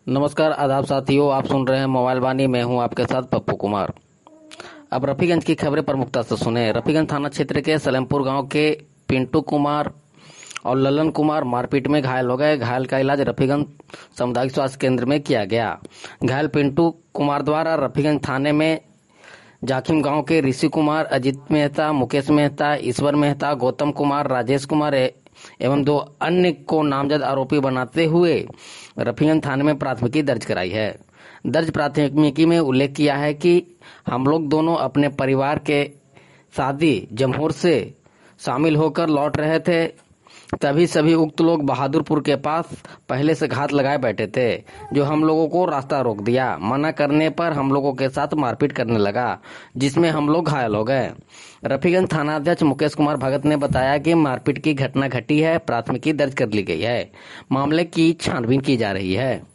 नमस्कार आदाब साथियों, आप सुन रहे हैं मोबाइल वाणी। मैं हूं आपके साथ पप्पू कुमार। अब रफीगंज की खबरें प्रमुखता से सुने। रफीगंज थाना क्षेत्र के सलेमपुर गांव के पिंटू कुमार और ललन कुमार मारपीट में घायल हो गए। घायल का इलाज रफीगंज सामुदायिक स्वास्थ्य केंद्र में किया गया। घायल पिंटू कुमार द्वारा रफीगंज थाने में जाखिम गांव के ऋषि कुमार, अजित मेहता, मुकेश मेहता, ईश्वर मेहता, गौतम कुमार, राजेश कुमार एवं 2 अन्य को नामजद आरोपी बनाते हुए रफीगंज थाने में प्राथमिकी दर्ज कराई है। दर्ज प्राथमिकी में उल्लेख किया है कि हम लोग दोनों अपने परिवार के शादी जमहोर से शामिल होकर लौट रहे थे, तभी सभी उक्त लोग बहादुरपुर के पास पहले से घात लगाए बैठे थे, जो हम लोगों को रास्ता रोक दिया। मना करने पर हम लोगों के साथ मारपीट करने लगा, जिसमें हम लोग घायल हो गए। रफीगंज थानाध्यक्ष मुकेश कुमार भगत ने बताया कि मारपीट की घटना घटी है, प्राथमिकी दर्ज कर ली गई है, मामले की छानबीन की जा रही है।